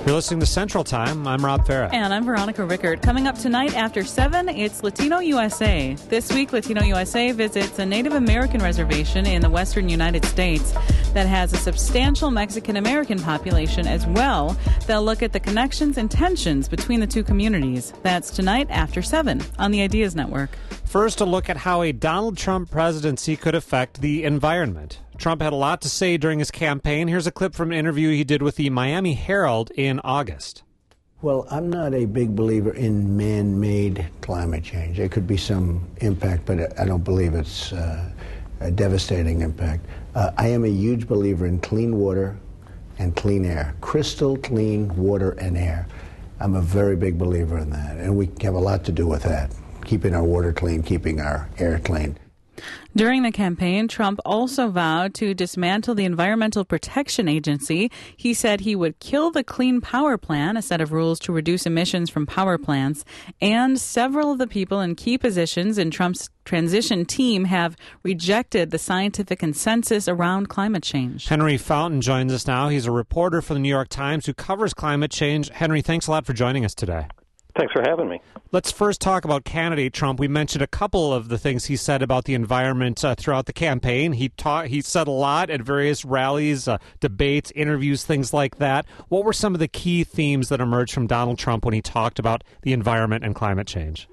You're listening to Central Time. I'm Rob Farah. And I'm Veronica Rickard. Coming up tonight after 7, it's Latino USA. This week, Latino USA visits a Native American reservation in the western United States that has a substantial Mexican-American population as well. They'll look at the connections and tensions between the two communities. That's tonight after 7 on the Ideas Network. First, a look at how a Donald Trump presidency could affect the environment. Trump had a lot to say during his campaign. Here's a clip from an interview he did with the Miami Herald in August. Well, I'm not a big believer in man-made climate change. There could be some impact, but I don't believe it's a devastating impact. I am a huge believer in clean water and clean air, crystal clean water and air. I'm a very big believer in that, and we have a lot to do with that, keeping our water clean, keeping our air clean. During the campaign, Trump also vowed to dismantle the Environmental Protection Agency. He said he would kill the Clean Power Plan, a set of rules to reduce emissions from power plants. And several of the people in key positions in Trump's transition team have rejected the scientific consensus around climate change. Henry Fountain joins us now. He's a reporter for the New York Times who covers climate change. Henry, thanks a lot for joining us today. Thanks for having me. Let's first talk about candidate Trump. We mentioned a couple of the things he said about the environment throughout the campaign. He said a lot at various rallies, debates, interviews, things like that. What were some of the key themes that emerged from Donald Trump when he talked about the environment and climate change?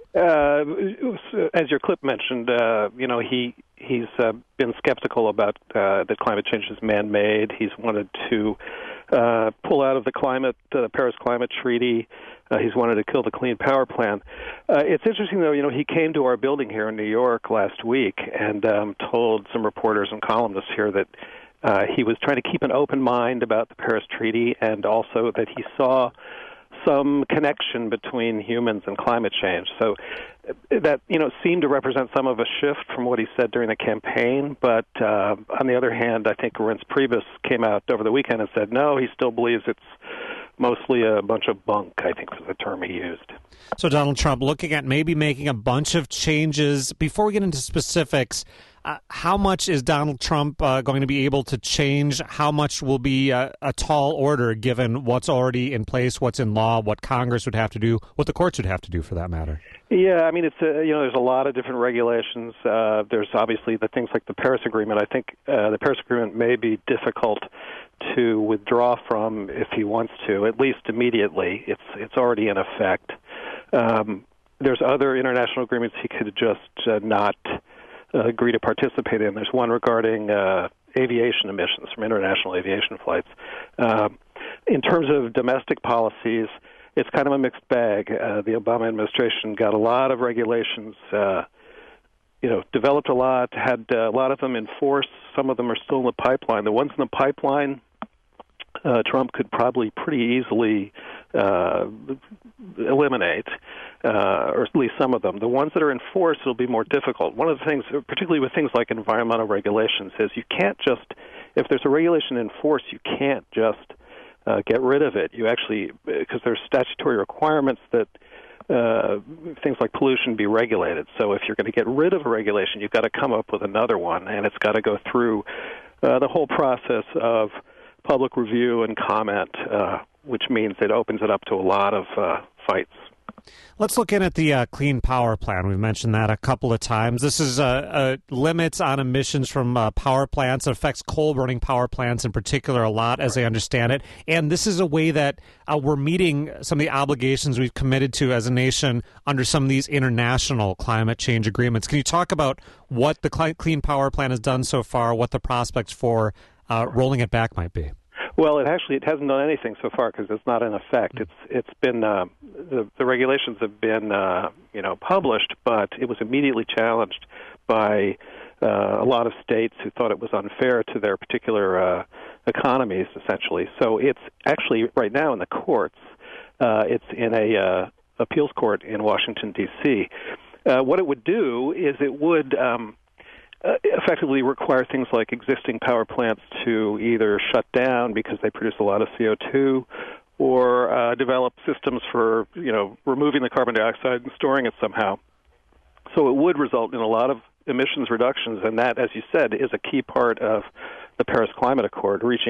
As your clip mentioned, he's been skeptical about that climate change is man-made. He's wanted to pull out of the Paris Climate Treaty. He's wanted to kill the Clean Power Plan. It's interesting, though, he came to our building here in New York last week and told some reporters and columnists here that he was trying to keep an open mind about the Paris Treaty and also that he saw some connection between humans and climate change. So that, seemed to represent some of a shift from what he said during the campaign. But on the other hand, I think Reince Priebus came out over the weekend and said, no, he still believes it's mostly a bunch of bunk, I think was the term he used. So Donald Trump looking at maybe making a bunch of changes. Before we get into specifics, how much is Donald Trump going to be able to change? How much will be a tall order given what's already in place, what's in law, what Congress would have to do, what the courts would have to do for that matter? Yeah, I mean, there's a lot of different regulations. There's obviously the things like the Paris Agreement. I think the Paris Agreement may be difficult to withdraw from if he wants to, at least immediately. It's already in effect. There's other international agreements he could just not agree to participate in. There's one regarding aviation emissions from international aviation flights. In terms of domestic policies, it's kind of a mixed bag. The Obama administration got a lot of regulations, developed a lot, had a lot of them enforced. Some of them are still in the pipeline. The ones in the pipeline, Trump could probably pretty easily eliminate, or at least some of them. The ones that are enforced, it'll be more difficult. One of the things, particularly with things like environmental regulations, is you can't just, if there's a regulation in force, you can't just get rid of it. You actually, because there's statutory requirements that things like pollution be regulated. So if you're going to get rid of a regulation, you've got to come up with another one, and it's got to go through the whole process of public review and comment, which means it opens it up to a lot of fights. Let's look in at the Clean Power Plan. We've mentioned that a couple of times. This is limits on emissions from power plants. It affects coal-burning power plants in particular a lot, as I understand it. And this is a way that we're meeting some of the obligations we've committed to as a nation under some of these international climate change agreements. Can you talk about what the Clean Power Plan has done so far, what the prospects for rolling it back might be? Well, it hasn't done anything so far because it's not in effect. It's been the regulations have been published, but it was immediately challenged by a lot of states who thought it was unfair to their particular economies, essentially. So it's actually right now in the courts. It's in a appeals court in Washington D.C. What it would do is it would effectively require things like existing power plants to either shut down because they produce a lot of CO2 or develop systems for, removing the carbon dioxide and storing it somehow. So it would result in a lot of emissions reductions, and that, as you said, is a key part of the Paris Climate Accord, reaching the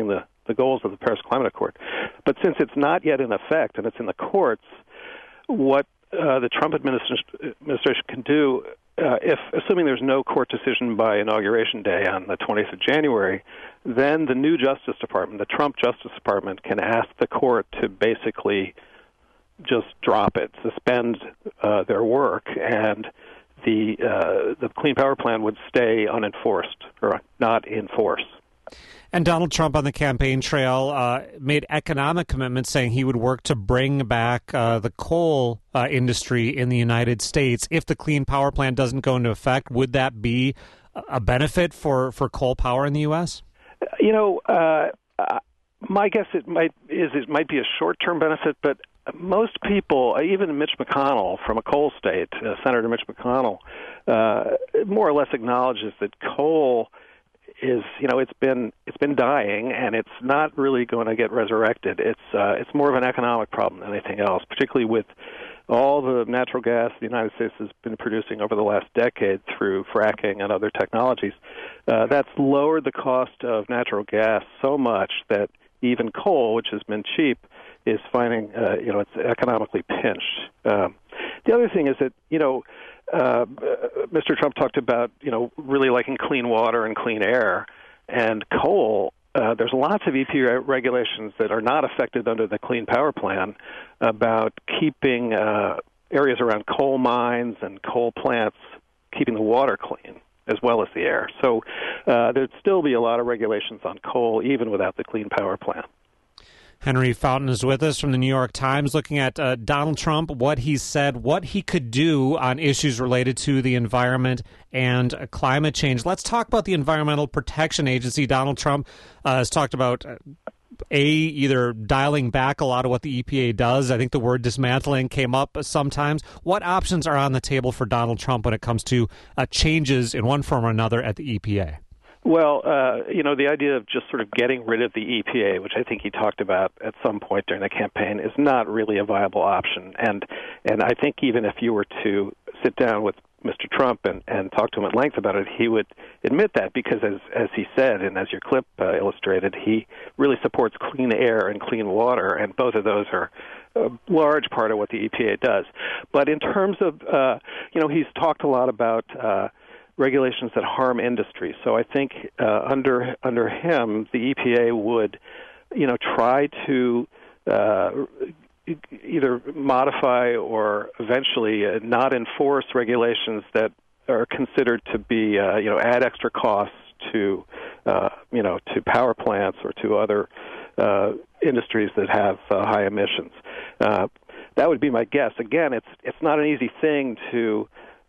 the goals of the Paris Climate Accord. But since it's not yet in effect and it's in the courts, what the Trump administration can do, if assuming there's no court decision by Inauguration Day on the 20th of January, then the new Justice Department, the Trump Justice Department, can ask the court to basically just drop it, suspend their work, and the Clean Power Plan would stay unenforced or not in force. And Donald Trump on the campaign trail made economic commitments, saying he would work to bring back the coal industry in the United States. If the Clean Power Plan doesn't go into effect, would that be a benefit for coal power in the U.S.? You know, my guess it might be a short-term benefit, but most people, even Mitch McConnell from a coal state, Senator Mitch McConnell, more or less acknowledges that coal is, it's been dying, and it's not really going to get resurrected. It's more of an economic problem than anything else, particularly with all the natural gas the United States has been producing over the last decade through fracking and other technologies. That's lowered the cost of natural gas so much that even coal, which has been cheap, is finding, it's economically pinched. The other thing is that, Mr. Trump talked about, really liking clean water and clean air, and coal. There's lots of EPA regulations that are not affected under the Clean Power Plan about keeping areas around coal mines and coal plants, keeping the water clean as well as the air. So there'd still be a lot of regulations on coal even without the Clean Power Plan. Henry Fountain is with us from the New York Times, looking at Donald Trump, what he said, what he could do on issues related to the environment and climate change. Let's talk about the Environmental Protection Agency. Donald Trump has talked about, either dialing back a lot of what the EPA does. I think the word dismantling came up sometimes. What options are on the table for Donald Trump when it comes to changes in one form or another at the EPA? Well, the idea of just sort of getting rid of the EPA, which I think he talked about at some point during the campaign, is not really a viable option. And I think even if you were to sit down with Mr. Trump and talk to him at length about it, he would admit that because, as he said, and as your clip illustrated, he really supports clean air and clean water, and both of those are a large part of what the EPA does. But in terms of, he's talked a lot about regulations that harm industry. So I think under him, the EPA would, try to either modify or eventually not enforce regulations that are considered to be, add extra costs to, to power plants or to other industries that have high emissions. That would be my guess. Again, it's not an easy thing to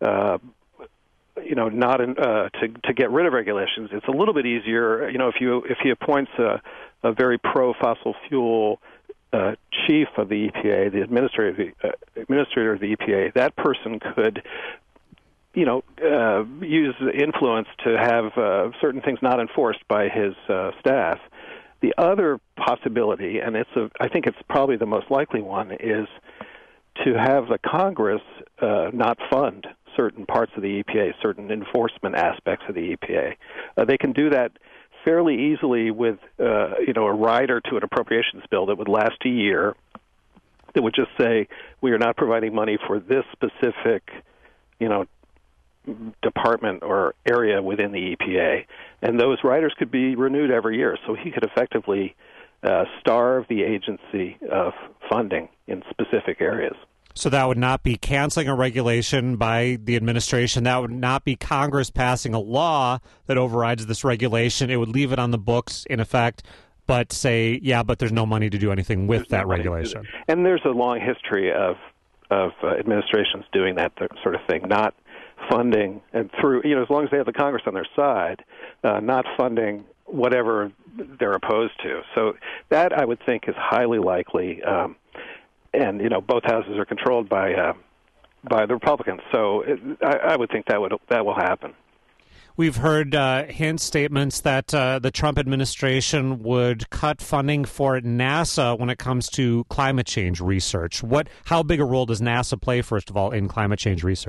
to get rid of regulations. It's a little bit easier, if he appoints a very pro-fossil fuel chief of the EPA, the administrator of the EPA, that person could, use influence to have certain things not enforced by his staff. The other possibility, and I think it's probably the most likely one, is to have the Congress not fund certain parts of the EPA, certain enforcement aspects of the EPA. They can do that fairly easily with, a rider to an appropriations bill that would last a year, that would just say, we are not providing money for this specific, department or area within the EPA. And those riders could be renewed every year. So he could effectively starve the agency of funding in specific areas. So that would not be canceling a regulation by the administration. That would not be Congress passing a law that overrides this regulation. It would leave it on the books, in effect, but say, but there's no money to do anything with that regulation. And there's a long history of administrations doing that sort of thing, not funding, and through, as long as they have the Congress on their side, not funding whatever they're opposed to. So that, I would think, is highly likely. And both houses are controlled by the Republicans, so I would think that will happen. We've heard hints, statements that the Trump administration would cut funding for NASA when it comes to climate change research. How big a role does NASA play, first of all, in climate change research?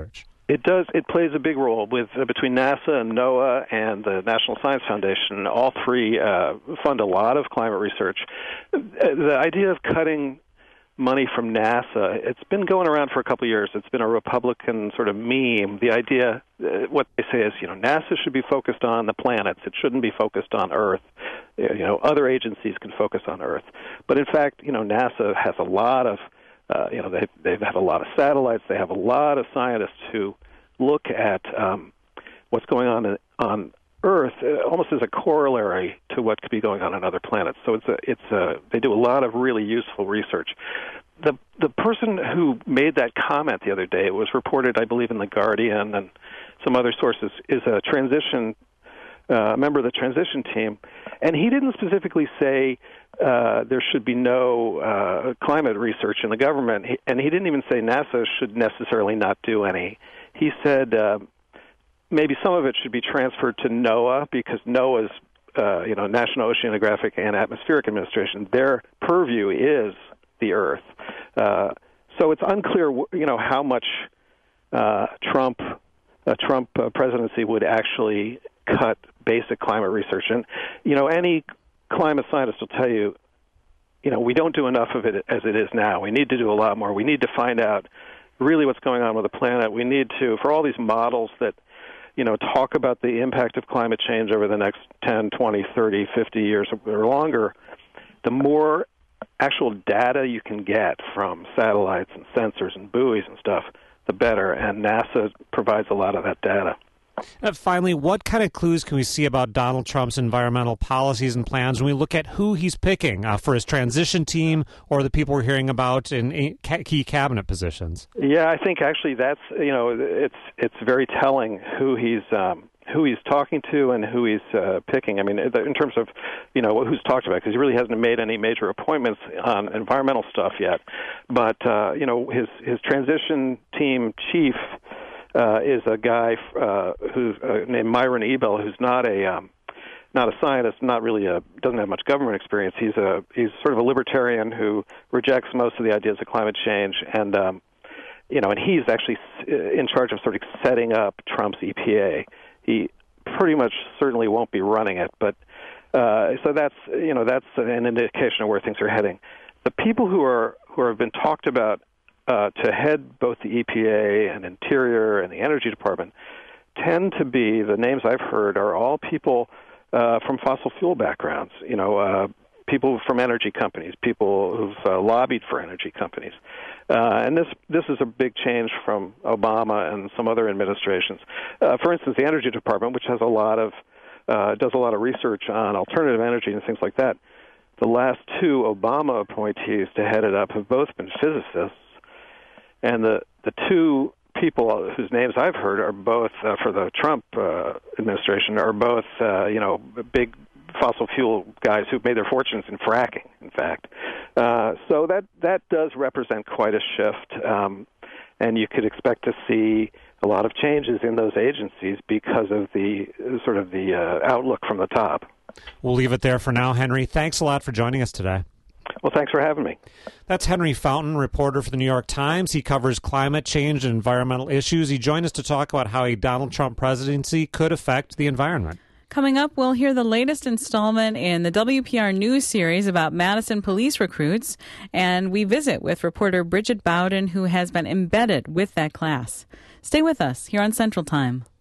It does. It plays a big role with between NASA and NOAA and the National Science Foundation. All three fund a lot of climate research. The idea of cutting money from NASA, it's been going around for a couple of years. It's been a Republican sort of meme. The idea, what they say is, NASA should be focused on the planets. It shouldn't be focused on Earth. Other agencies can focus on Earth. But in fact, NASA has a lot of they've had a lot of satellites. They have a lot of scientists who look at what's going on Earth almost as a corollary to what could be going on other planets. So they do a lot of really useful research. The person who made that comment the other day, it was reported, I believe, in The Guardian and some other sources, is a member of the transition team, and he didn't specifically say there should be no climate research in the government, and he didn't even say NASA should necessarily not do any. He said maybe some of it should be transferred to NOAA, because NOAA's National Oceanographic and Atmospheric Administration, their purview is the Earth. So it's unclear, how much Trump presidency would actually cut basic climate research. And, any climate scientist will tell you, we don't do enough of it as it is now. We need to do a lot more. We need to find out really what's going on with the planet. We need to, for all these models that, talk about the impact of climate change over the next 10, 20, 30, 50 years or longer, the more actual data you can get from satellites and sensors and buoys and stuff, the better. And NASA provides a lot of that data. Finally, what kind of clues can we see about Donald Trump's environmental policies and plans when we look at who he's picking for his transition team or the people we're hearing about in key cabinet positions? Yeah, I think actually that's it's very telling who he's talking to and who he's picking. I mean, in terms of who's talked about, because he really hasn't made any major appointments on environmental stuff yet. But his transition team chief is a guy who's named Myron Ebell, who's not a scientist, doesn't have much government experience. He's sort of a libertarian who rejects most of the ideas of climate change, and and he's actually in charge of sort of setting up Trump's EPA. He pretty much certainly won't be running it, but so that's an indication of where things are heading. The people who have been talked about to head both the EPA and Interior and the Energy Department tend to be, the names I've heard are all people from fossil fuel backgrounds, people from energy companies, people who've lobbied for energy companies. And this is a big change from Obama and some other administrations. For instance, the Energy Department, which has does a lot of research on alternative energy and things like that. The last two Obama appointees to head it up have both been physicists. And the two people whose names I've heard are both, for the Trump administration, are both, big fossil fuel guys who've made their fortunes in fracking, in fact. So that does represent quite a shift, and you could expect to see a lot of changes in those agencies because of the outlook from the top. We'll leave it there for now, Henry. Thanks a lot for joining us today. Well, thanks for having me. That's Henry Fountain, reporter for the New York Times. He covers climate change and environmental issues. He joined us to talk about how a Donald Trump presidency could affect the environment. Coming up, we'll hear the latest installment in the WPR News series about Madison police recruits, and we visit with reporter Bridget Bowden, who has been embedded with that class. Stay with us here on Central Time.